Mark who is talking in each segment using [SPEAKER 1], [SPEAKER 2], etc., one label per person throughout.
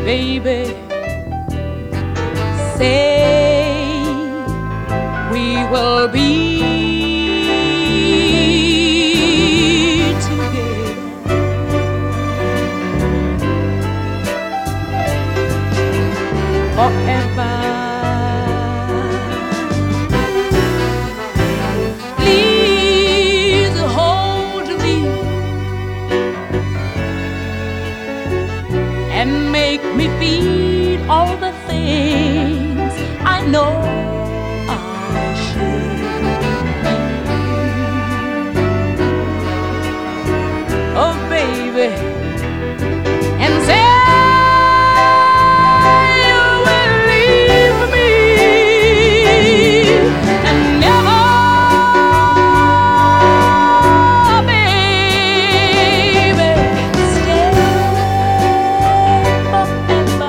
[SPEAKER 1] baby, say we will be together forever. Please hold me and make me feel all the things I know I should. Oh, baby, and say you will leave me and never, baby, stay forever.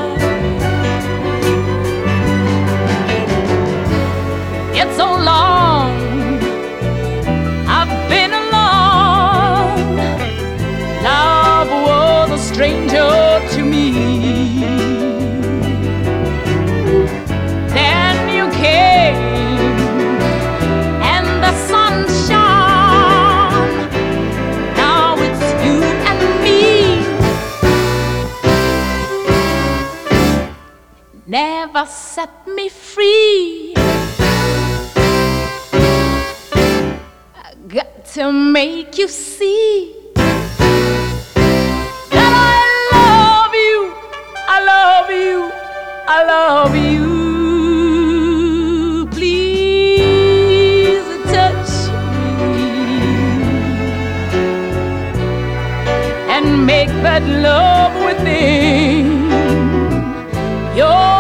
[SPEAKER 1] It's so long I've been alone. Love was a stranger to me. Then you came and the sun shone. Now it's you and me. Never set me free. Got to make you see that I love you, I love you, I love you. Please touch me and make that love within your